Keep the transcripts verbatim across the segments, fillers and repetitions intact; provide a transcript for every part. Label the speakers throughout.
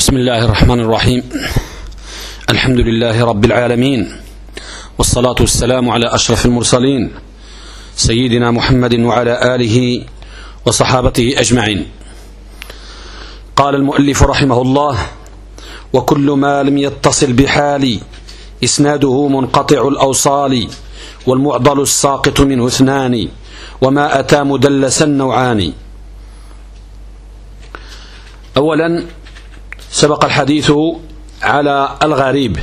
Speaker 1: بسم الله الرحمن الرحيم. الحمد لله رب العالمين، والصلاة والسلام على أشرف المرسلين سيدنا محمد وعلى آله وصحابته أجمعين. قال المؤلف رحمه الله: وكل ما لم يتصل بحال إسناده منقطع الأوصال، والمعضل الساقط منه اثنان، وما أتى مدلسا نوعان. أولا، سبق الحديث على الغريب،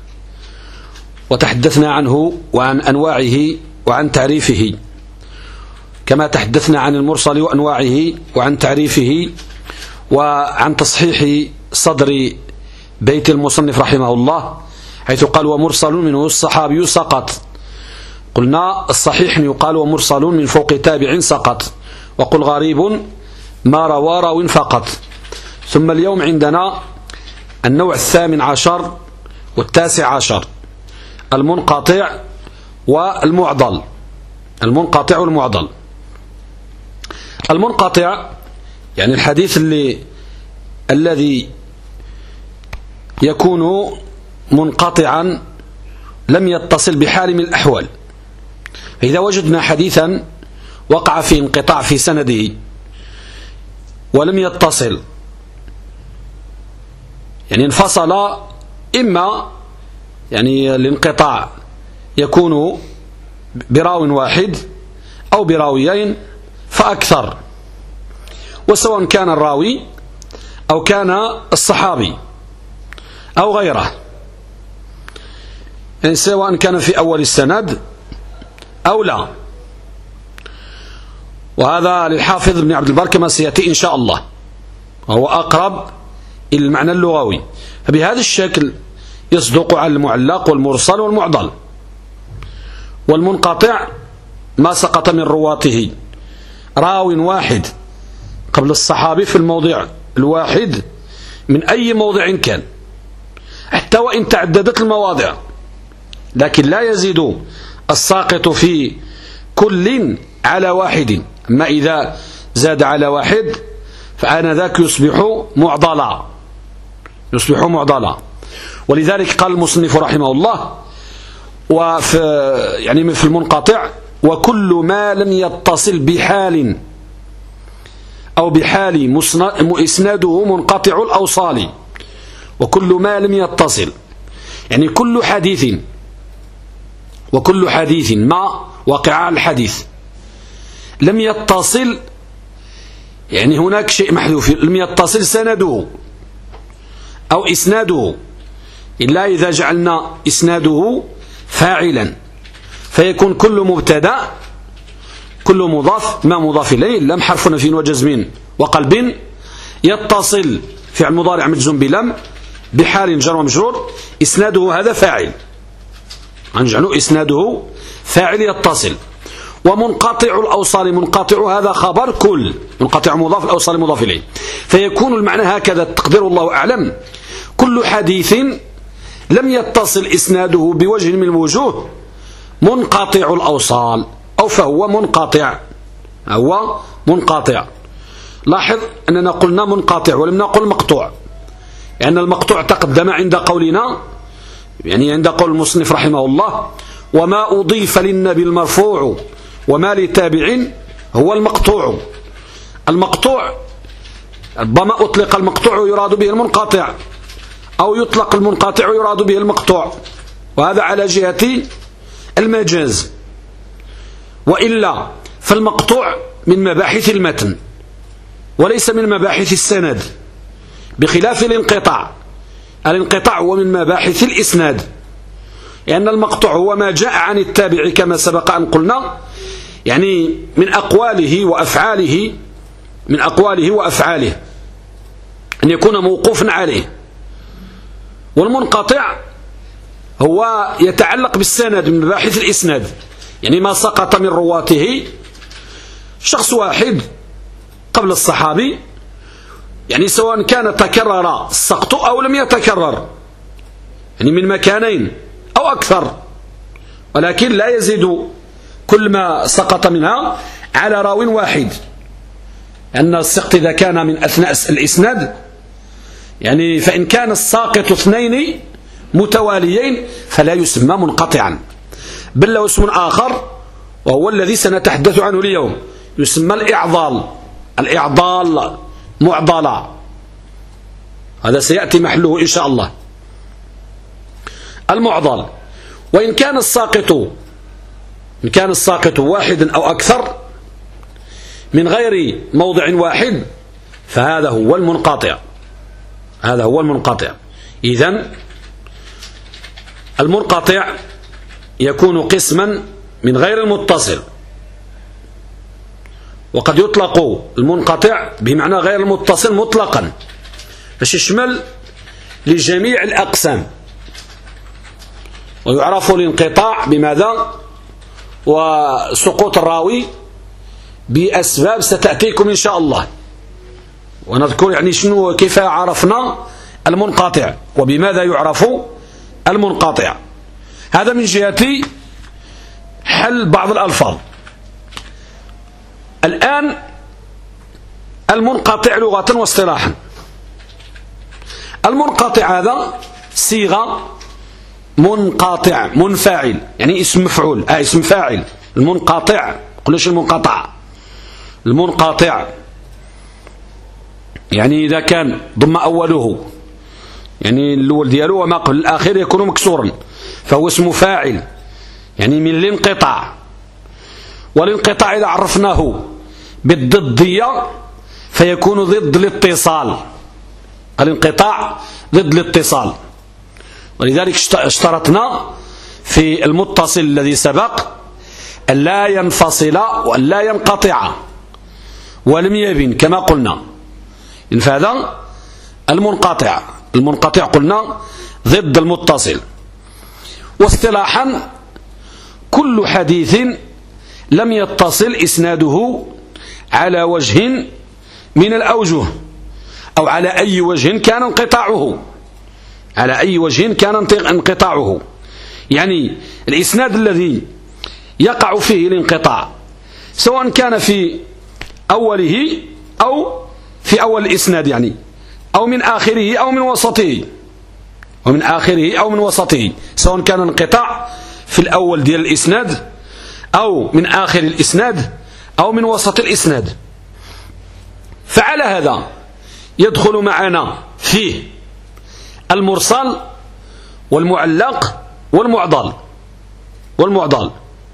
Speaker 1: وتحدثنا عنه وعن أنواعه وعن تعريفه، كما تحدثنا عن المرسل وأنواعه وعن تعريفه، وعن تصحيح صدر بيت المصنف رحمه الله، حيث قال: ومرسل منه الصحابي سقط. قلنا الصحيح يقال ومرسل من فوق تابع سقط، وقل غريب ما روى راو فقط. ثم اليوم عندنا النوع الثامن عشر والتاسع عشر، المنقطع والمعضل. المنقطع والمعضل. المنقطع يعني الحديث اللي الذي يكون منقطعا لم يتصل بحال من الأحوال. فإذا وجدنا حديثا وقع فيه انقطاع في سنده ولم يتصل، يعني انفصل، إما يعني الانقطاع يكون براو واحد أو براويين فأكثر، وسواء كان الراوي أو كان الصحابي أو غيره، يعني سواء كان في أول السند أو لا. وهذا للحافظ ابن عبد البر كما سيأتي إن شاء الله، وهو أقرب إلى المعنى اللغوي. فبهذا الشكل يصدق على المعلق والمرسل والمعضل. والمنقطع ما سقط من رواته راو واحد قبل الصحابي في الموضع الواحد من أي موضع كان، حتى وإن تعددت المواضع، لكن لا يزيد الساقط في كل على واحد. أما إذا زاد على واحد فآنذاك يصبح معضلا، يصبح معضلا. ولذلك قال المصنف رحمه الله وفي يعني في المنقطع: وكل ما لم يتصل بحال أو بحال إسناده منقطع الأوصال. وكل ما لم يتصل يعني كل حديث، وكل حديث ما وقع على الحديث لم يتصل، يعني هناك شيء محذوف، لم يتصل سنده أو إسناده، إلا إذا جعلنا إسناده فاعلا فيكون كل مبتدا كل مضاف ما مضاف إليه لم حرف نفي وجزم وقلب يتصل فعل مضارع مجزوم بلم بحال جر ومجرور، إسناده هذا فاعل، نجعله إسناده فاعل يتصل. ومنقطع الأوصال، منقطع هذا خبر كل، منقطع مضاف، الأوصال مضاف إليه، فيكون المعنى هكذا تقدير الله أعلم: كل حديث لم يتصل إسناده بوجه من الوجوه منقطع الأوصال، أو فهو منقطع، هو منقطع. لاحظ أننا قلنا منقطع ولم نقل مقطوع، لأن يعني المقطوع تقدم عند قولنا، يعني عند قول المصنف رحمه الله: وما أضيف للنبي المرفوع وما لتابع هو المقطوع. المقطوع ربما أطلق المقطوع يراد به المنقطع، أو يطلق المنقطع يراد به المقطوع، وهذا على جهة المجاز. وإلا فالمقطوع من مباحث المتن وليس من مباحث السند، بخلاف الانقطاع. الانقطاع هو من مباحث الإسناد، لأن المقطوع هو ما جاء عن التابع كما سبق أن قلنا، يعني من أقواله وأفعاله من أقواله وأفعاله أن يكون موقوفا عليه. والمنقطع هو يتعلق بالسند من مباحث الإسناد، يعني ما سقط من رواته شخص واحد قبل الصحابي، يعني سواء كان تكرر السقط أو لم يتكرر، يعني من مكانين أو أكثر، ولكن لا يزيد كل ما سقط منها على راو واحد، لأن السقط إذا كان من أثناء الإسناد يعني فإن كان الساقط اثنين متواليين فلا يسمى منقطعا، بل له اسم آخر وهو الذي سنتحدث عنه اليوم، يسمى الإعضال. الإعضال معضلة، هذا سيأتي محله إن شاء الله. المعضل، وإن كان الساقط إن كان الساقط واحد أو أكثر من غير موضع واحد فهذا هو المنقطع. هذا هو المنقطع. إذن المنقطع يكون قسما من غير المتصل، وقد يطلق المنقطع بمعنى غير المتصل مطلقا باش يشمل لجميع الأقسام. ويعرف الانقطاع بماذا؟ وسقوط الراوي بأسباب ستأتيكم إن شاء الله، ونذكر يعني شنو كيف عرفنا المنقطع وبماذا يعرف المنقطع. هذا من جهة حل بعض الألفاظ. الآن المنقطع لغة واصطلاحا. المنقطع هذا صيغة منقطع منفعل، يعني اسم مفعول، آه اسم فاعل. المنقطع قلناش المنقطع، المنقطع يعني إذا كان ضم أوله، يعني الأول دياله وما قبل الآخر يكون مكسورا فهو اسم فاعل، يعني من الانقطاع. والانقطاع إذا عرفناه بالضدية فيكون ضد الاتصال. الانقطاع ضد الاتصال، ولذلك اشترطنا في المتصل الذي سبق أن لا ينفصل وأن لا ينقطع ولم يبن كما قلنا. فهذا المنقطع. المنقطع قلنا ضد المتصل. واصطلاحا كل حديث لم يتصل إسناده على وجه من الأوجه، أو على أي وجه كان انقطاعه، على أي وجه كان انقطاعه. يعني الإسناد الذي يقع فيه الانقطاع سواء كان في أوله أو في أول الإسناد، يعني أو من آخره أو من وسطه، ومن آخره أو من وسطه، سواء كان الانقطاع في الأول ديال الإسناد أو من آخر الإسناد أو من وسط الإسناد. فعلى هذا يدخل معنا فيه المرسل والمعلق والمعضل والمعضل.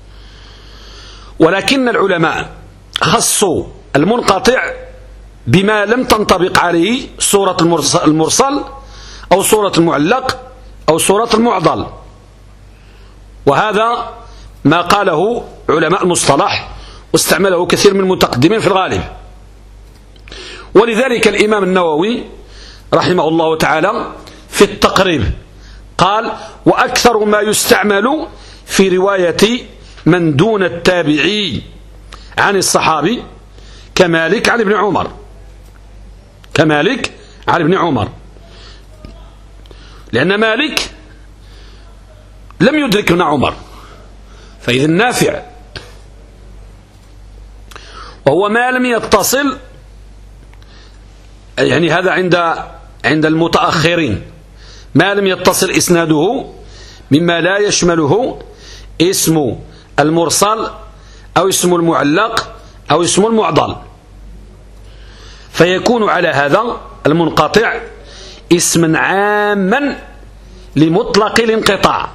Speaker 1: ولكن العلماء خصوا المنقطع بما لم تنطبق عليه صورة المرسل أو صورة المعلق أو صورة المعضل، وهذا ما قاله علماء المصطلح واستعمله كثير من المتقدمين في الغالب. ولذلك الإمام النووي رحمه الله تعالى في التقريب قال: وأكثر ما يستعمل في رواية من دون التابعي عن الصحابي كمالك عن ابن عمر، كمالك عن ابن عمر، لأن مالك لم يدرك ابن عمر، فإذا نافع، وهو ما لم يتصل، يعني هذا عند عند المتأخرين ما لم يتصل إسناده مما لا يشمله اسم المرسل أو اسم المعلق أو اسم المعضل، فيكون على هذا المنقطع اسما عاما لمطلق الانقطاع،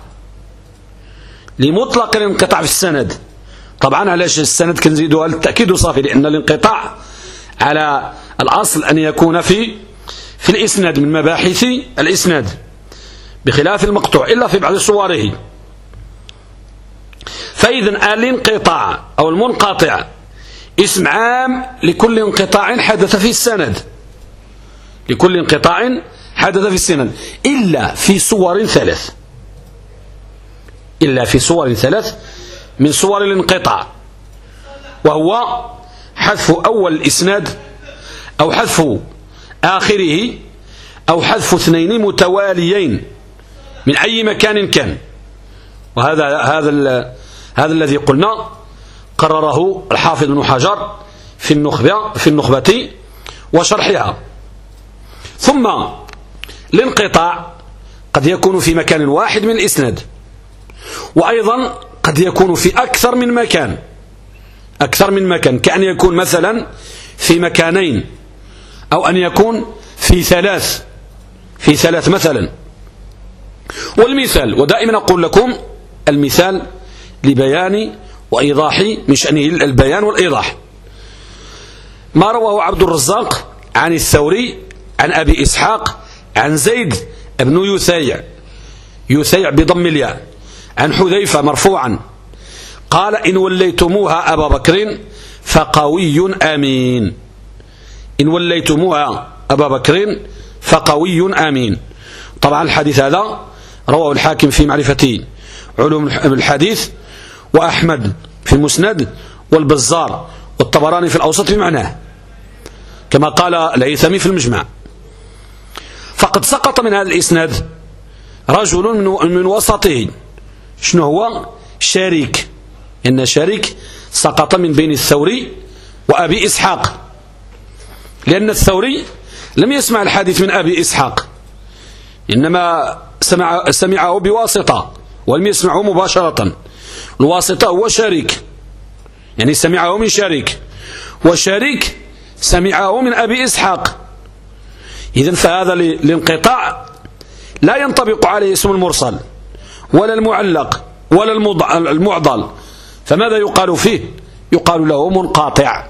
Speaker 1: لمطلق الانقطاع في السند. طبعا علاش السند كنزيدوها للتأكيد وصافي، لأن الانقطاع على الأصل أن يكون في في الإسناد من مباحث الإسناد بخلاف المقطوع إلا في بعض صوره. فإذا الانقطاع أو المنقطع اسم عام لكل انقطاع حدث في السند، لكل انقطاع حدث في السند إلا في صور ثلاث، إلا في صور ثلاث من صور الانقطاع، وهو حذف أول الإسناد أو حذف آخره أو حذف اثنين متواليين من أي مكان كان. وهذا هذا هذا الذي قلنا قرره الحافظ ابن حجر في النخبة في النخبة وشرحها. ثم الانقطاع قد يكون في مكان واحد من الإسناد، وأيضا قد يكون في أكثر من مكان أكثر من مكان كأن يكون مثلا في مكانين، أو أن يكون في ثلاث في ثلاث مثلا. والمثال، ودائما أقول لكم المثال لبيان وإيضاح من شأنه البيان والإيضاح، ما رواه عبد الرزاق عن الثوري عن أبي إسحاق عن زيد بن يثيع يثيع بضم الياء عن حذيفة مرفوعا قال: إن وليتموها أبا بكر فقوي أمين. إن وليتموها أبا بكر فقوي أمين. طبعا الحديث هذا رواه الحاكم في معرفة علوم الحديث، وأحمد في المسند، والبزار والطبراني في الأوسط بمعناه، كما قال الهيثمي في المجمع. فقد سقط من هذا الإسناد رجل من وسطه. شنو هو؟ شريك. إن شريك سقط من بين الثوري وأبي إسحاق، لأن الثوري لم يسمع الحديث من أبي إسحاق، إنما سمع سمعه بواسطة ولم يسمعه مباشرة. الواسطة هو شريك، يعني سمعه من شريك، وشريك سمعه من أبي إسحاق. إذن فهذا الانقطاع لا ينطبق عليه اسم المرسل ولا المعلق ولا المعضل، فماذا يقال فيه؟ يقال له منقاطع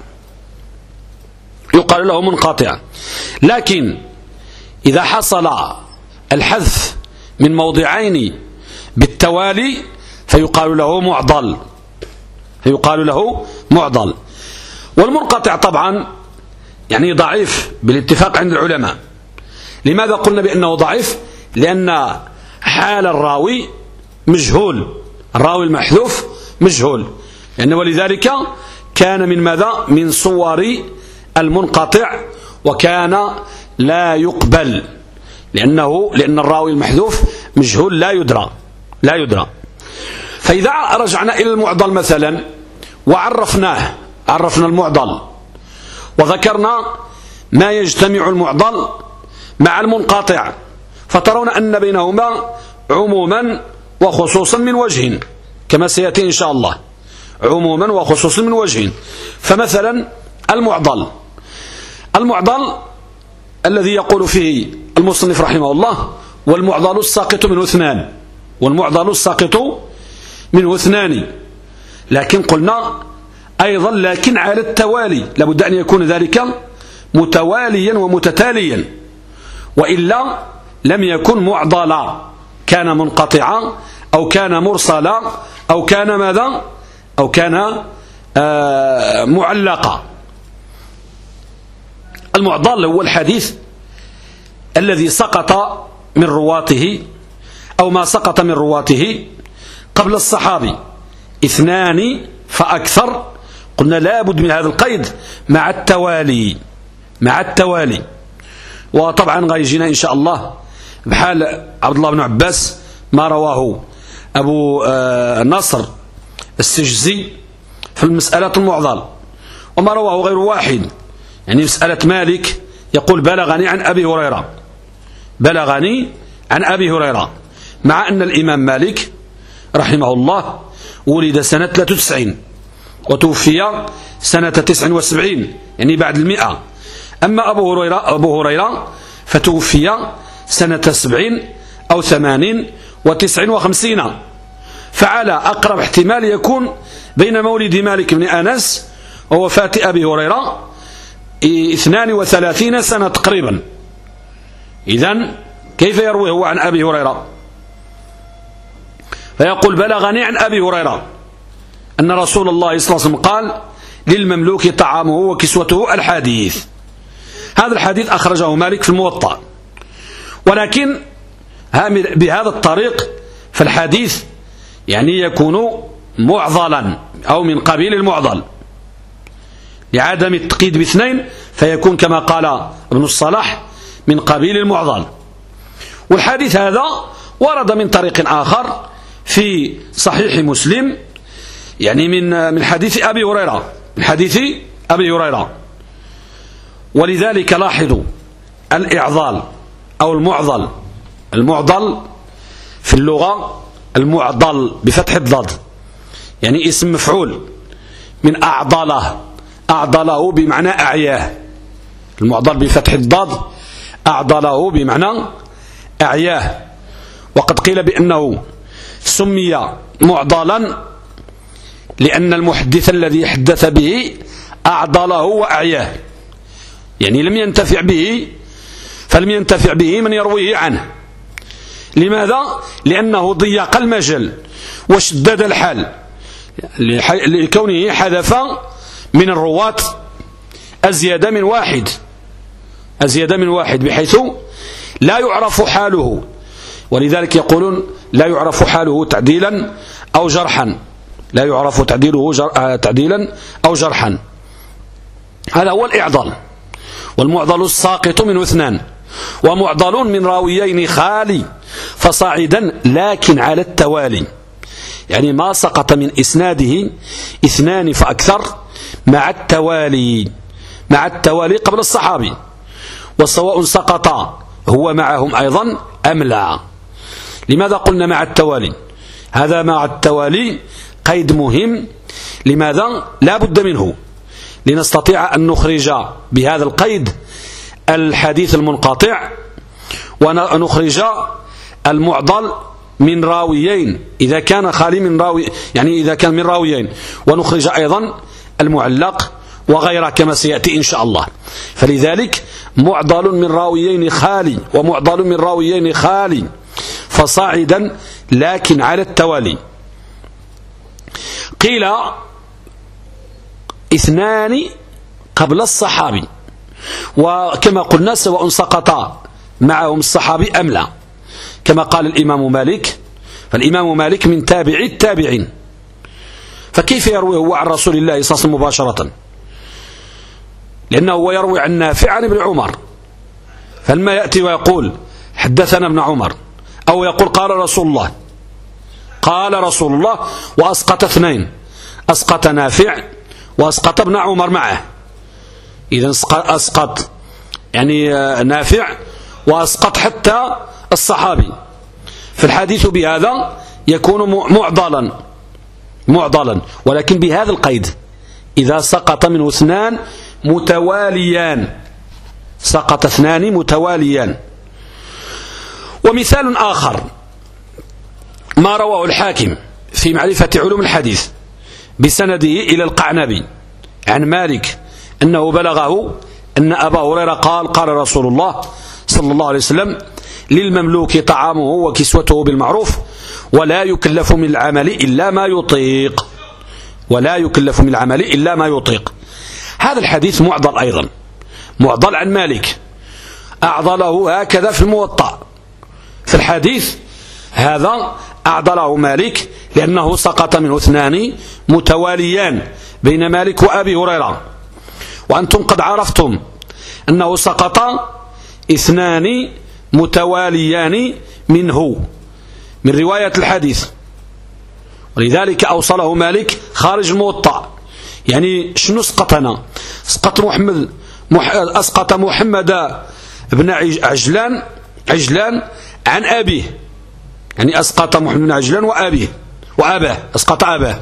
Speaker 1: يقال له منقاطع. لكن إذا حصل الحذف من موضعين بالتوالي فيقال له معضل فيقال له معضل. والمنقطع طبعا يعني ضعيف بالاتفاق عند العلماء. لماذا قلنا بأنه ضعيف؟ لأن حال الراوي مجهول، الراوي المحذوف مجهول، يعني ولذلك كان من ماذا؟ من صور المنقطع، وكان لا يقبل، لأنه لأن الراوي المحذوف مجهول لا يدرى لا يدرى. فإذا رجعنا إلى المعضل مثلا وعرفناه عرفنا المعضل وذكرنا ما يجتمع المعضل مع المنقطع، فترون أن بينهما عموما وخصوصا من وجه، كما سيأتي إن شاء الله، عموما وخصوصا من وجه. فمثلا المعضل المعضل الذي يقول فيه المصنف رحمه الله: والمعضل الساقط منه اثنان والمعضل الساقط منه اثنان. لكن قلنا أيضا لكن على التوالي، لابد أن يكون ذلك متواليا ومتتاليا، وإلا لم يكن معضلا، كان منقطعا أو كان مرسلا أو كان ماذا أو كان آه معلقا. المعضل هو الحديث الذي سقط من رواته أو ما سقط من رواته قبل الصحابي اثنان فأكثر. قلنا لابد من هذا القيد مع التوالي مع التوالي وطبعا غيجينا إن شاء الله بحال عبد الله بن عباس ما رواه أبو نصر السجزي في المسألة المعضل، وما رواه غير واحد، يعني مسألة مالك يقول: بلغني عن أبي هريرة بلغني عن أبي هريرة مع أن الإمام مالك رحمه الله ولد سنة ثلاثة وتسعين وتوفي سنة تسع وسبعين، يعني بعد المئة. أما أبو هريرة, أبو هريرة فتوفي سنة سبعين أو ثمانين وتسع وخمسين، فعلى أقرب احتمال يكون بين مولد مالك بن أنس ووفاة أبي هريرة اثنان وثلاثين سنة تقريبا. إذن كيف يروي هو عن أبي هريرة؟ فيقول: بلغني عن أبي هريرة أن رسول الله صلى الله عليه وسلم قال: للمملوك طعامه وكسوته الحديث. هذا الحديث أخرجه مالك في الموطأ، ولكن بهذا الطريق فالحديث يعني يكون معضلا أو من قبيل المعضل لعدم التقييد باثنين، فيكون كما قال ابن الصلاح من قبيل المعضل. والحديث هذا ورد من طريق آخر في صحيح مسلم، يعني من من حديث أبي هريرة من حديث أبي هريرة. ولذلك لاحظوا الإعضال أو المعضل. المعضل في اللغة المعضل بفتح الضاد، يعني اسم مفعول من أعضله. أعضله بمعنى أعياه. المعضل بفتح الضاد أعضله بمعنى أعياه. وقد قيل بأنه سمي معضلا لأن المحدث الذي حدث به أعضله وأعياه، يعني لم ينتفع به، فلم ينتفع به من يرويه عنه. لماذا؟ لأنه ضيق المجال وشدد الحال لكونه حذف من الرواة أزيد من واحد أزيد من واحد بحيث لا يعرف حاله، ولذلك يقولون لا يعرف حاله تعديلا أو جرحا، لا يعرف تعديله جر... تعديلا أو جرحا. هذا هو الإعضال. والمعضل الساقط منه اثنان، ومعضل من راويين خالي فصاعدا لكن على التوالي، يعني ما سقط من إسناده اثنان فأكثر مع التوالي مع التوالي قبل الصحابي، وسواء سقط هو معهم أيضا أم لا. لماذا قلنا مع التوالي؟ هذا مع التوالي قيد مهم. لماذا؟ لا بد منه لنستطيع أن نخرج بهذا القيد الحديث المنقطع، ونخرج المعضل من راويين إذا كان خالي من راوي، يعني إذا كان من راويين، ونخرج أيضا المعلق وغيره كما سيأتي إن شاء الله. فلذلك معضل من راويين خالي ومعضل من راويين خالي فصاعدا لكن على التوالي. قيل اثنان قبل الصحابي، وكما قلنا سواء سقط معهم الصحابي أم لا، كما قال الإمام مالك، فالإمام مالك من تابعي التابعين، فكيف يروي هو عن رسول الله صلى الله عليه وسلم مباشرة؟ لأنه هو يروي عن نافع عن ابن عمر، فلما يأتي ويقول حدثنا ابن عمر أو يقول قال رسول الله قال رسول الله وأسقط اثنين، أسقط نافع وأسقط ابن عمر معه، إذن أسقط يعني نافع وأسقط حتى الصحابي، فالحديث بهذا يكون معضلا معضلا ولكن بهذا القيد: إذا سقط منه اثنان متواليان، سقط اثنان متواليان. ومثال آخر ما رواه الحاكم في معرفة علوم الحديث بسنده إلى القعنبي عن مالك أنه بلغه أن أبا هريرة قال قال رسول الله صلى الله عليه وسلم: للمملوك طعامه وكسوته بالمعروف ولا يكلف من العمل إلا ما يطيق ولا يكلف من العمل إلا ما يطيق. هذا الحديث معضل أيضا، معضل عن مالك، أعضله هكذا في الموطأ. في الحديث هذا أعضله مالك لأنه سقط منه اثنان متواليان بين مالك وأبي هريرة، وأنتم قد عرفتم أنه سقط اثنان متواليان منه من رواية الحديث، ولذلك أوصله مالك خارج الموطأ. يعني شنو سقط هنا؟ سقط محمد مح... أسقط محمد بن عجلان عجلان عن أبيه، يعني أسقط محمد بن عجلان وأبيه وأباه، أسقط أباه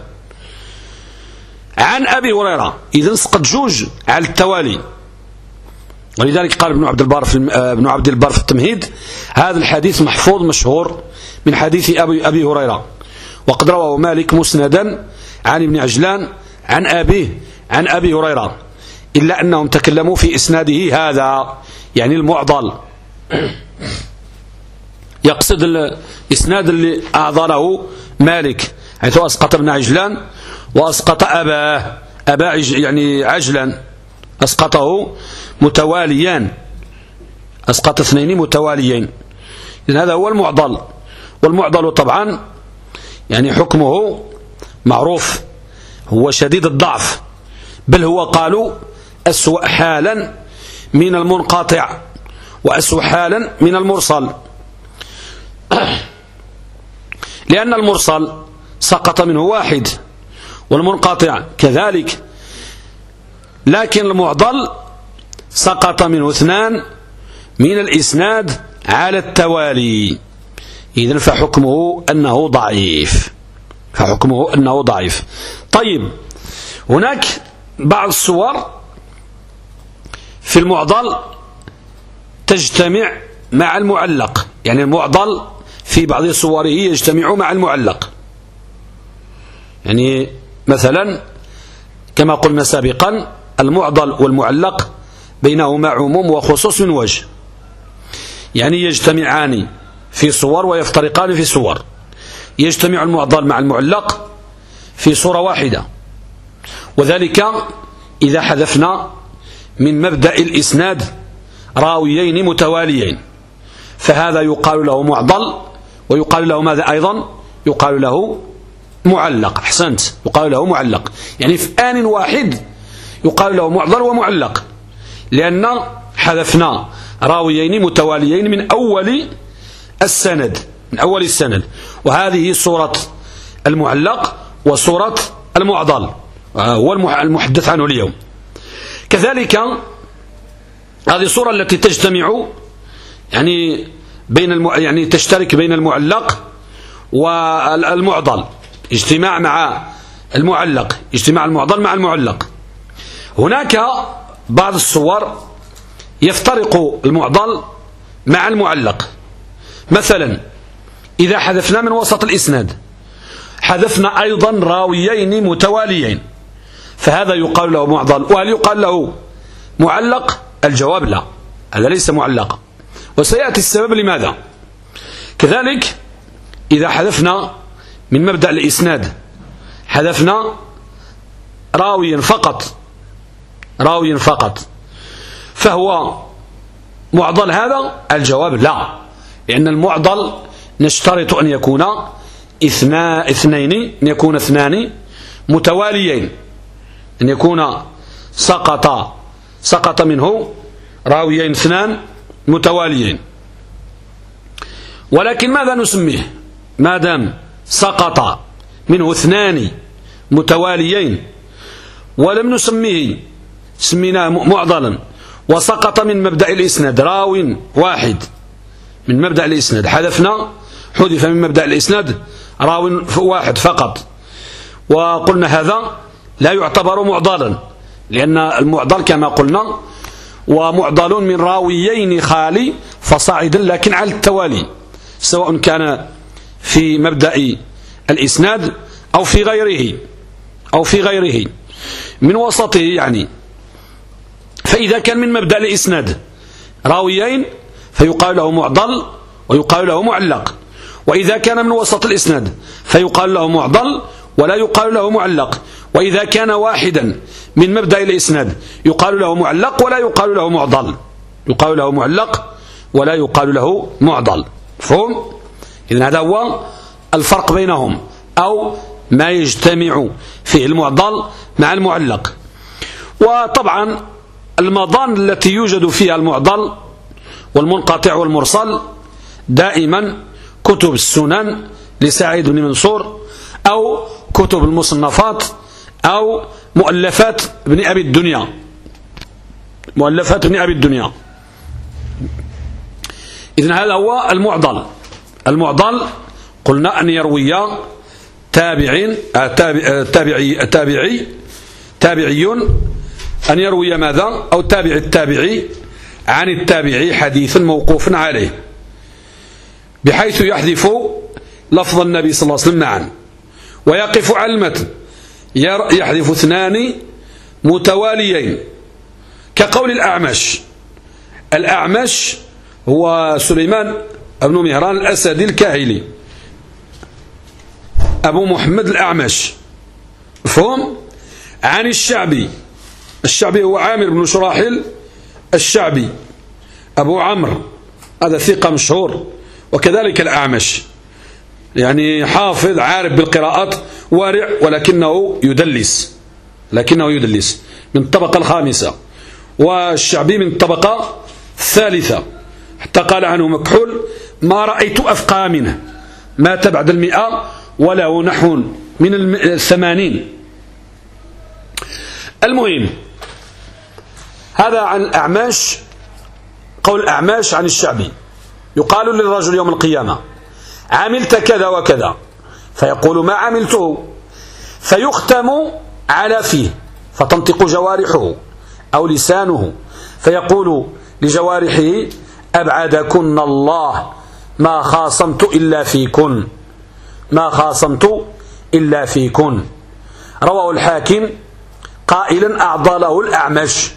Speaker 1: عن أبي هريرة، إذن سقط جوج على التوالي. ولذلك قال ابن عبد البر في ابن عبد البر في التمهيد: هذا الحديث محفوظ مشهور من حديث أبي أبي هريرة، وقد رواه مالك مسندا عن ابن عجلان عن أبيه عن أبي هريرة، إلا أنهم تكلموا في إسناده هذا، يعني المعضل، يقصد الإسناد اللي أعضله مالك، حيث أسقط ابن عجلان وأسقط أباه أبا عج يعني عجلان، أسقطه متواليان، أسقط اثنين متواليين. إذن هذا هو المعضل. والمعضل طبعا يعني حكمه معروف، هو شديد الضعف، بل هو قالوا أسوأ حالا من المنقطع وأسوأ حالا من المرسل، لأن المرسل سقط منه واحد والمنقطع كذلك، لكن المعضل سقط منه اثنان من الإسناد على التوالي، إذن فحكمه أنه ضعيف، فحكمه أنه ضعيف. طيب، هناك بعض الصور في المعضل تجتمع مع المعلق، يعني المعضل في بعض صوره يجتمع مع المعلق. يعني مثلا كما قلنا سابقا المعضل والمعلق بينهما عموم وخصوص من وجه، يعني يجتمعان في صور ويفترقان في صور. يجتمع المعضل مع المعلق في صورة واحدة، وذلك إذا حذفنا من مبدأ الإسناد راويين متواليين، فهذا يقال له معضل، ويقال له ماذا أيضا؟ يقال له معلق. أحسنت، يقال له معلق، يعني في آن واحد يقال له معضل ومعلق، لأن حذفنا راويين متواليين من أول السند، من أول السند، وهذه صورة المعلق وصورة المعضل، هو المحدث عنه اليوم. كذلك هذه الصورة التي تجتمع يعني بين الم... يعني تشترك بين المعلق والمعضل، اجتماع مع المعلق، اجتماع المعضل مع المعلق. هناك بعض الصور يفترق المعضل مع المعلق، مثلا إذا حذفنا من وسط الإسناد حذفنا أيضا راويين متواليين، فهذا يقال له معضل. وهل يقال له معلق؟ الجواب لا، هذا ليس معلق، وسيأتي السبب لماذا. كذلك إذا حذفنا من مبدأ الإسناد حذفنا راويا فقط، راويا فقط، فهو معضل هذا؟ الجواب لا، لأن المعضل نشترط أن يكون اثنا اثنين أن يكون اثنان متواليين، أن يكون سقط سقط منه راويين اثنان متواليين. ولكن ماذا نسميه ما دام سقط منه اثنان متواليين ولم نسميه، سميناه معضلا، وسقط من مبدأ الإسناد راو واحد من مبدأ الإسناد، حذفنا حذف من مبدأ الإسناد راو واحد فقط، وقلنا هذا لا يعتبر معضلا، لأن المعضل كما قلنا ومعضل من راويين خالي فصاعدا لكن على التوالي، سواء كان في مبدأ الإسناد أو في غيره أو في غيره من وسطه يعني. فإذا كان من مبدأ الإسناد راويين فيقال له معضل ويقال له معلق، وإذا كان من وسط الإسناد فيقال له معضل ولا يقال له معلق، وإذا كان واحدا من مبدأ الإسناد يقال له معلق ولا يقال له معضل، يقال له معلق ولا يقال له معضل. مفهوم؟ إذن هذا هو الفرق بينهم، أو ما يجتمع فيه المعضل مع المعلق. وطبعا المضان التي يوجد فيها المعضل والمنقطع والمرسل دائما كتب السنن لسعيد بن منصور، أو كتب المصنفات، أو مؤلفات ابن أبي الدنيا، مؤلفات ابن أبي الدنيا. إذن هذا هو المعضل. المعضل قلنا أن يروي تابعين تابعي تابعي تابعيون، أن يروي ماذا؟ أو تابع التابعي عن التابعي حديثا موقوفا عليه، بحيث يحذف لفظ النبي صلى الله عليه وسلم معا ويقف على المتن، يحذف اثنان متواليين، كقول الأعمش. الأعمش هو سليمان بن مهران الأسدي الكاهلي، أبو محمد الأعمش، مفهوم؟ عن الشعبي. الشعبي هو عامر بن شراحيل الشعبي أبو عمرو، هذا ثقة مشهور. وكذلك الأعمش يعني حافظ عارف بالقراءات وارع، ولكنه يدلس، لكنه يدلس من الطبقة الخامسة، والشعبي من الطبقة الثالثة، حتى قال عنه مكحول ما رأيت أفقى منه، مات بعد المئة وله نحو من الثمانين. المهم هذا عن الأعماش، قول الأعماش عن الشعبي. يقال للرجل يوم القيامة عملت كذا وكذا، فيقول ما عملته، فيختم على فيه فتنطق جوارحه أو لسانه، فيقول لجوارحه أبعدكن الله ما خاصمت إلا فيكن، ما خاصمت إلا فيكن. رواه الحاكم قائلا أعضله الأعمش،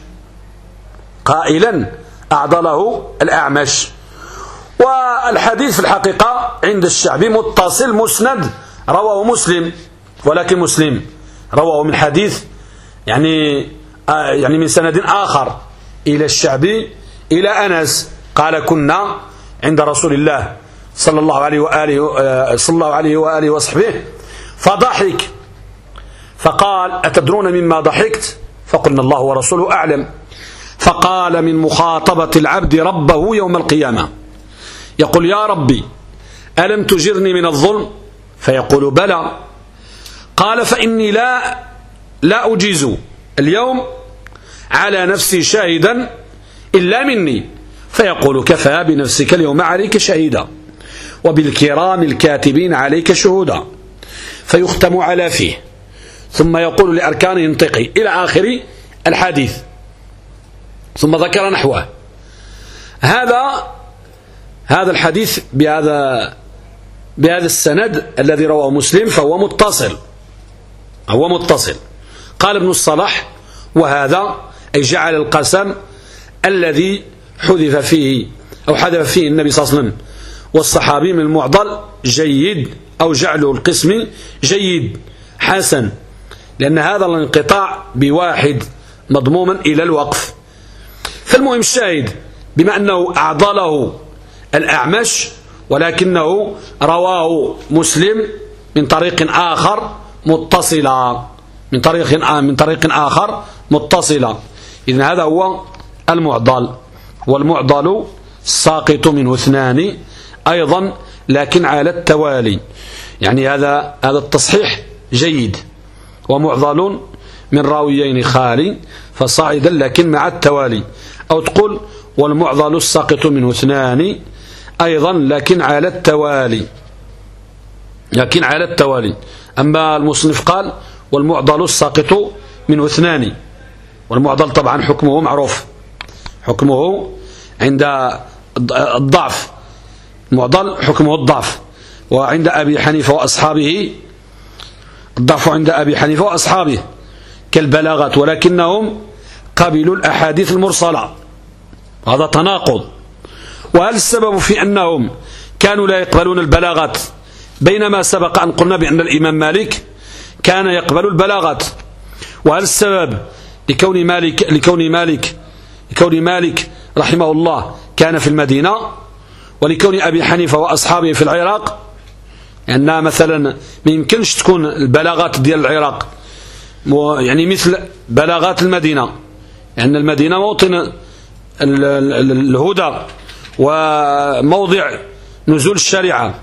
Speaker 1: قائلا أعضله الأعمش. والحديث في الحقيقة عند الشعبي متصل مسند، رواه مسلم، ولكن مسلم رواه من حديث يعني آه يعني من سند آخر إلى الشعبي إلى أنس قال كنا عند رسول الله صلى الله عليه وآله آه صلى الله عليه وآله وصحبه فضحك فقال أتدرون مما ضحكت؟ فقلنا الله ورسوله أعلم. فقال من مخاطبة العبد ربه يوم القيامة يقول يا ربي ألم تجرني من الظلم؟ فيقول بلى. قال فإني لا لا أجيز اليوم على نفسي شاهدا إلا مني. فيقول كفى بنفسك اليوم عليك شهيدا وبالكرام الكاتبين عليك شهودا. فيختم على فيه ثم يقول لأركانه انطقي إلى آخر الحديث، ثم ذكر نحوه. هذا هذا الحديث بهذا بهذا السند الذي رواه مسلم فهو متصل، هو متصل. قال ابن الصلاح وهذا أي جعل القسم الذي حذف فيه أو حذف فيه النبي صلى الله عليه وسلم والصحابي من المعضل جيد، أو جعله القسم جيد حسن، لأن هذا الانقطاع بواحد مضموما إلى الوقف. فالمهم الشاهد بما أنه أعضله الأعمش ولكنه رواه مسلم من طريق آخر متصلا، من طريق من طريق آخر متصلا. إذن هذا هو المعضل، والمعضل ساقط منه اثنان أيضا لكن على التوالي. يعني هذا هذا التصحيح جيد، ومعضل من راويين خالي فصاعدا لكن مع التوالي، أو تقول والمعضل الساقط منه اثنان أيضا لكن على التوالي، لكن على التوالي. أما المصنف قال والمعضل الساقط منه اثنان، والمعضل طبعا حكمه معروف، حكمه عند الضعف، المعضل حكمه الضعف، وعند أبي حنيفة وأصحابه الضعف عند أبي حنيفة وأصحابه كالبلاغات، ولكنهم قبلوا الأحاديث المرسلة، هذا تناقض. وهل السبب في أنهم كانوا لا يقبلون البلاغات بينما سبق أن قلنا بأن الإمام مالك كان يقبل البلاغات؟ وهل السبب لكون مالك لكون مالك لكون مالك رحمه الله كان في المدينة، ولكون أبي حنيفة وأصحابه في العراق؟ لأن يعني مثلا ما يمكنش تكون البلاغات ديال العراق يعني مثل بلاغات المدينة، لأن يعني المدينة موطن الهدى وموضع نزول الشريعة،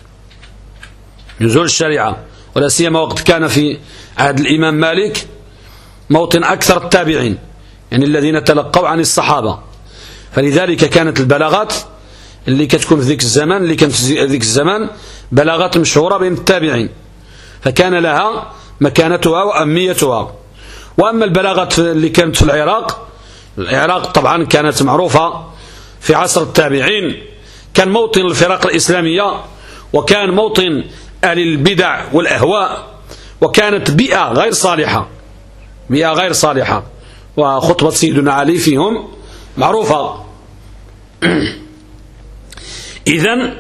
Speaker 1: نزول الشريعة، ولا سيما وقت كان في عهد الإمام مالك موطن أكثر التابعين، يعني الذين تلقوا عن الصحابة. فلذلك كانت البلاغات اللي كتكون في ذيك الزمان اللي كانت في ذيك الزمان بلاغات مشهورة بين التابعين، فكان لها مكانتها وأهميتها. وأما البلاغات اللي كانت في العراق، العراق طبعا كانت معروفة في عصر التابعين، كان موطن الفرق الإسلامية، وكان موطن أهل البدع والأهواء، وكانت بيئة غير صالحة، بيئة غير صالحة، وخطبة سيدنا علي فيهم معروفة. إذن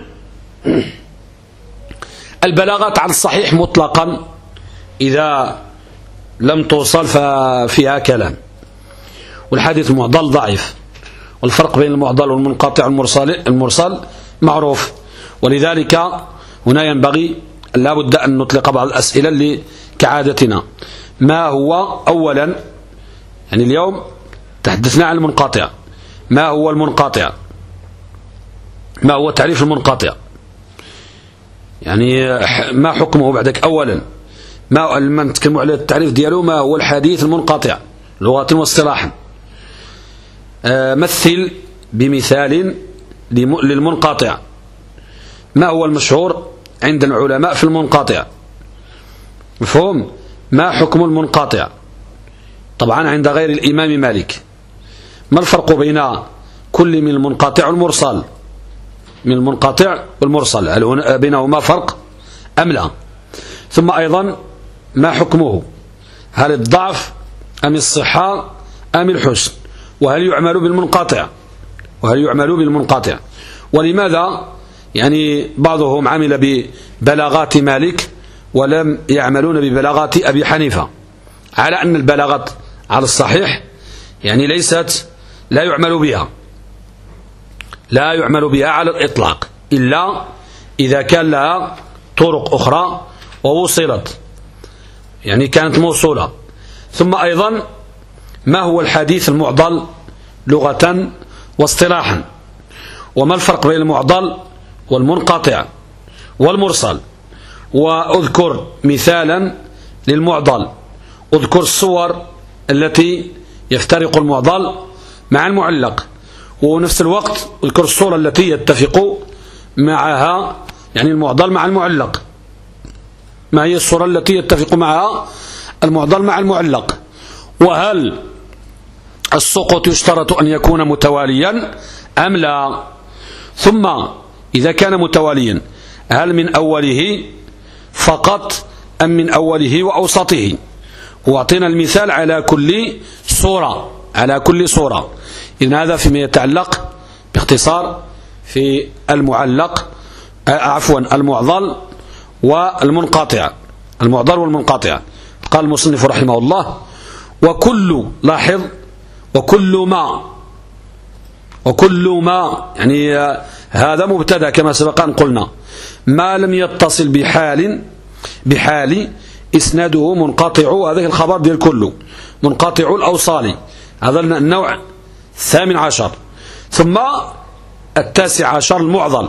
Speaker 1: البلاغات على الصحيح مطلقا إذا لم توصل ففيها كلام، والحديث المعضل ضعيف، والفرق بين المعضل والمنقطع المرسل المرسل معروف. ولذلك هنا ينبغي لا بد أن نطلق بعض الأسئلة اللي كعادتنا. ما هو أولا، يعني اليوم تحدثنا عن المنقطع، ما هو المنقطع؟ ما هو تعريف المنقطع؟ يعني ما حكمه بعدك؟ أولا ما لما نتكلموا على التعريف ديالو، ما هو الحديث المنقطع لغة واصطلاحا؟ مثل بمثال للمنقطع. ما هو المشهور عند العلماء في المنقطع؟ مفهوم؟ ما حكم المنقطع؟ طبعا عند غير الإمام مالك. ما الفرق بين كل من المنقطع والمرسل؟ من المنقطع والمرسل هل بينهما فرق أم لا؟ ثم أيضا ما حكمه؟ هل الضعف أم الصحة أم الحسن؟ وهل يعمل بالمنقطع؟ وهل يعمل بالمنقطع؟ ولماذا يعني بعضهم عمل ببلاغات مالك ولم يعملون ببلاغات أبي حنيفة، على أن البلاغات على الصحيح يعني ليست لا يعمل بها لا يعمل بها على الإطلاق إلا إذا كان لها طرق أخرى ووصلت، يعني كانت موصولة. ثم أيضا ما هو الحديث المعضل لغة واصطلاحا؟ وما الفرق بين المعضل والمنقطع والمرسل؟ وأذكر مثالا للمعضل، أذكر الصور التي يفترق المعضل مع المعلق، ونفس الوقت أذكر الصورة التي يتفق معها يعني المعضل مع المعلق. ما هي الصورة التي يتفق معها المعضل مع المعلق؟ وهل السقوط يشترط أن يكون متواليا أم لا؟ ثم إذا كان متواليا هل من أوله فقط أم من أوله وأوسطه؟ وأعطينا المثال على كل صورة على كل صورة. إذن هذا فيما يتعلق باختصار في المعلق عفوا المعضل والمنقطع المعضل والمنقطع. قال المصنف رحمه الله: وكل لاحظ وكل ما وكل ما يعني هذا مبتدا كما سبق أن قلنا، ما لم يتصل بحال بحال إسناده منقطع، هذا الخبر ديال كله منقطع الأوصال، هذا النوع الثامن عشر. ثم التاسع عشر المعضل،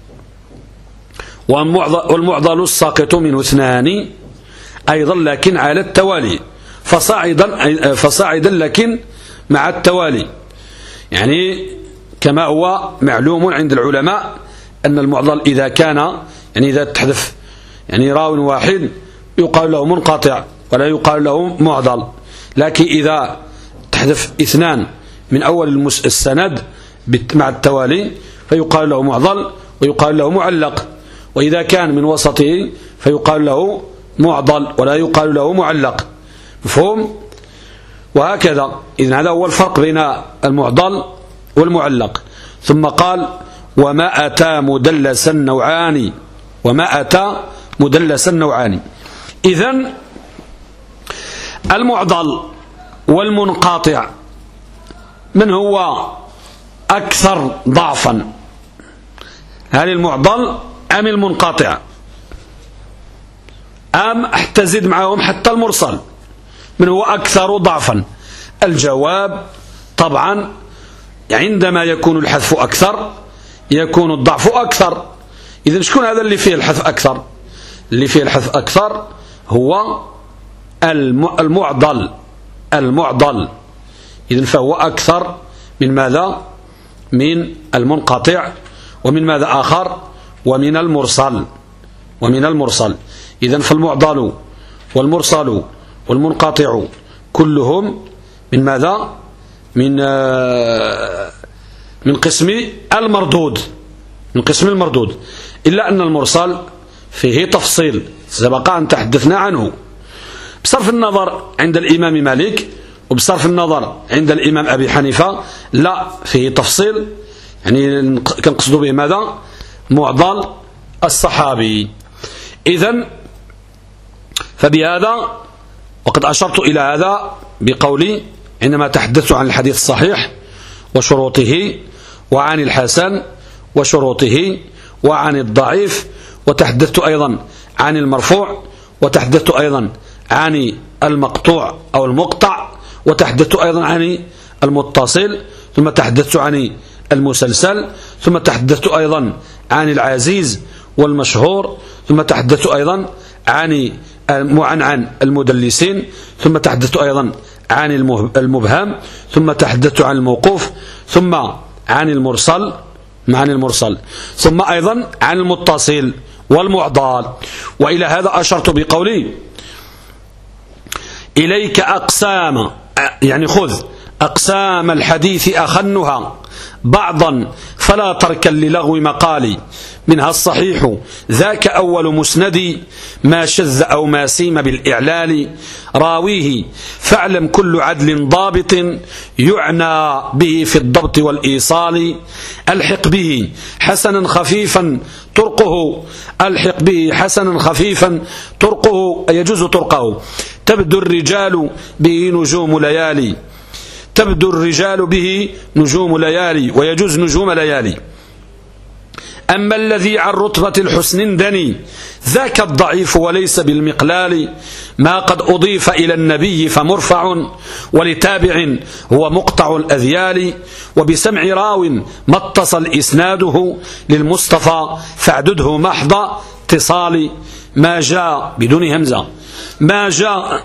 Speaker 1: والمعضل الساقط منه اثنان أيضا لكن على التوالي، فصاعدا فصاعدا لكن مع التوالي، يعني كما هو معلوم عند العلماء أن المعضل إذا كان يعني إذا تحذف يعني راو واحد يقال له منقطع ولا يقال له معضل، لكن إذا تحذف اثنان من أول السند مع التوالي فيقال له معضل ويقال له معلق، وإذا كان من وسطه فيقال له معضل ولا يقال له معلق. مفهوم؟ وهكذا. إذن هذا هو الفرق بين المعضل والمعلق. ثم قال: وما أتى مدلسا نوعان وما أتى مدلسا نوعان. إذن المعضل والمنقطع من هو أكثر ضعفا؟ هل المعضل أم المنقطع؟ أم احتزد معهم حتى المرسل؟ من هو أكثر ضعفا؟ الجواب طبعا عندما يكون الحذف أكثر يكون الضعف أكثر. إذن شكون هذا اللي فيه الحذف أكثر؟ اللي فيه الحذف أكثر هو المعضل المعضل إذن فهو أكثر من ماذا؟ من المنقطع، ومن ماذا آخر؟ ومن المرسل ومن المرسل. إذن فالمعضل والمرسل والمنقطع كلهم من ماذا؟ من من قسم المردود من قسم المردود إلا أن المرسل فيه تفصيل سبق أن تحدثنا عنه، بصرف النظر عند الإمام مالك وبصرف النظر عند الإمام أبي حنيفة لا فيه تفصيل، يعني كنقصد به ماذا؟ معضل الصحابي. إذن فبهذا وقد أشرت إلى هذا بقولي عندما تحدثت عن الحديث الصحيح وشروطه، وعن الحسن وشروطه، وعن الضعيف، وتحدثت أيضا عن المرفوع، وتحدثت أيضا عن المقطوع أو المقطع، وتحدثت أيضا عن المتصل، ثم تحدثت عن المسلسل، ثم تحدثت أيضا عن العزيز والمشهور، ثم تحدثت أيضا عن عن المدلسين، ثم تحدثت أيضا عن المبهم، ثم تحدثت عن الموقوف، ثم عن المرسل. عن المرسل، ثم أيضا عن المتصل والمعضل. وإلى هذا أشرت بقولي إليك أقسام، يعني خذ أقسام الحديث أخنها بعضا فلا تركا للغو مقالي، منها الصحيح ذاك أول مسند ما شذ أو ما سيم بالإعلال، راويه فاعلم كل عدل ضابط يعنى به في الضبط والإيصال، ألحق به حسنا خفيفا طرقه ألحق به حسنا خفيفا طرقه يجوز طرقه، تبدو الرجال به نجوم ليالي، تبدو الرجال به نجوم ليالي ويجوز نجوم ليالي. أما الذي عن رتبة الحسن دني ذاك الضعيف وليس بالمقلال، ما قد أضيف إلى النبي فمرفع ولتابع هو مقطع الأذيال، وبسمع راو ما اتصل إسناده للمصطفى فاعدده محض اتصال، ما جاء بدون همزة ما جاء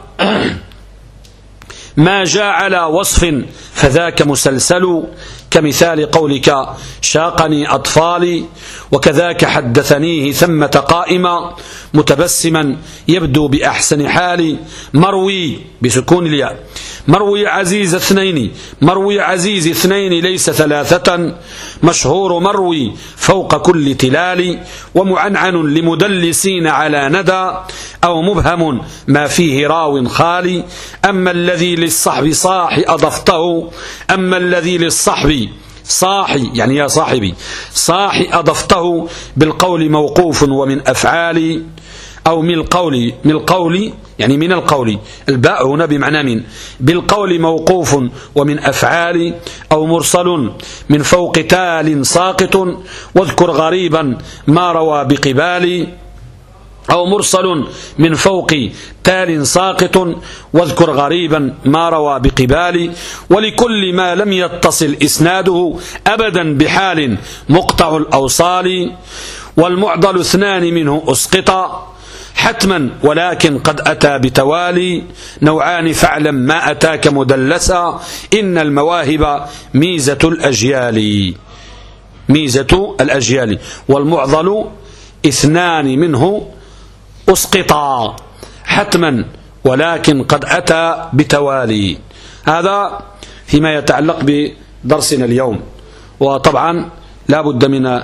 Speaker 1: ما جاء على وصف فذاك مسلسل، كمثال قولك شاقني أطفالي، وكذاك حدثنيه ثمة قائما متبسما يبدو بأحسن حالي، مروي بسكون الياء مروي عزيز اثنين مروي عزيز اثنين ليس ثلاثة، مشهور مروي فوق كل تلال، ومعنعن لمدلسين على ندى أو مبهم ما فيه راو خالي، أما الذي للصحب صاحي أضفته أما الذي للصحب صاحي يعني يا صاحبي صاحي أضفته بالقول موقوف ومن أفعال، أو من القول من القول يعني من القول الباء هنا بمعنى من، بالقول موقوف ومن أفعال، أو مرسل من فوق تال ساقط واذكر غريبا ما روى بقبال، أو مرسل من فوق تال ساقط واذكر غريبا ما روى بقبال، ولكل ما لم يتصل إسناده أبدا بحال مقطع الأوصال، والمعضل اثنان منه أسقطا حتما ولكن قد أتى بتوالي، نوعان فاعلم ما أتاك مدلسا، إن المواهب ميزة الأجيال ميزة الأجيال، والمعضل اثنان منه أسقطا حتما ولكن قد أتى بتوالي. هذا فيما يتعلق بدرسنا اليوم. وطبعا لا بد من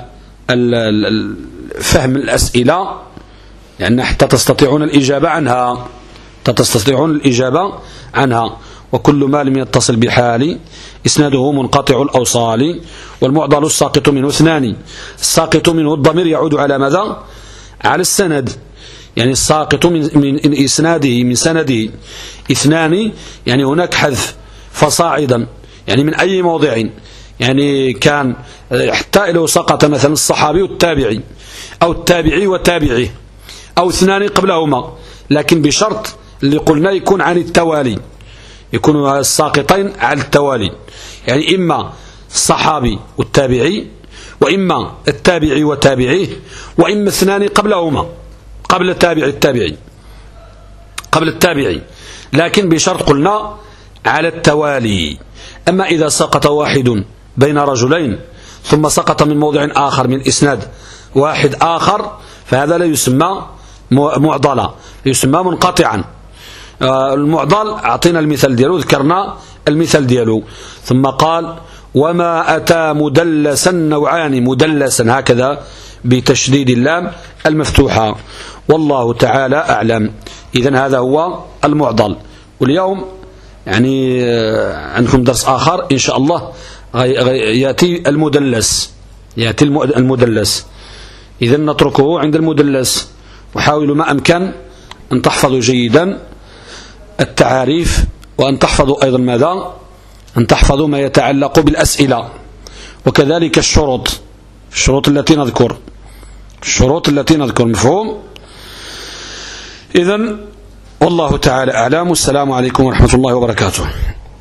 Speaker 1: فهم الأسئلة لأن حتى تستطيعون الإجابة عنها تستطيعون الإجابة عنها وكل ما لم يتصل بحال إسناده منقطع الأوصال. والمعضل الساقط منه اثنان، الساقط منه الضمير يعود على ماذا؟ على السند، يعني الساقط من, من إسناده من سنده اثنان، يعني هناك حذف فصاعدا، يعني من أي موضع، يعني كان حتى لو سقط مثلا الصحابي والتابعي أو التابعي وتابعه أو اثنان قبلهما، لكن بشرط اللي قلنا يكون عن التوالي، يكون الساقطين على التوالي، يعني إما الصحابي والتابعي وإما التابعي وتابعيه وإما اثنان قبلهما قبل التابع التابعي قبل التابعي، لكن بشرط قلنا على التوالي. أما إذا سقط واحد بين رجلين ثم سقط من موضع آخر من إسناد واحد آخر فهذا لا يسمى معضلا، يسمى منقطعا. المعضل أعطينا المثال ديالو، ذكرنا المثال ديالو، ثم قال وما أتى مدلسا نوعان، مدلسا هكذا بتشديد اللام المفتوحة، والله تعالى أعلم. إذن هذا هو المعضل. واليوم يعني عندكم درس آخر إن شاء الله يأتي المدلس يأتي المدلس إذن نتركه عند المدلس، وحاولوا ما أمكن أن تحفظوا جيدا التعاريف، وأن تحفظوا أيضا ماذا؟ أن تحفظوا ما يتعلق بالأسئلة، وكذلك الشروط الشروط التي نذكر الشروط التي نذكر مفهوم؟ إذن والله تعالى أعلم. السلام عليكم ورحمة الله وبركاته.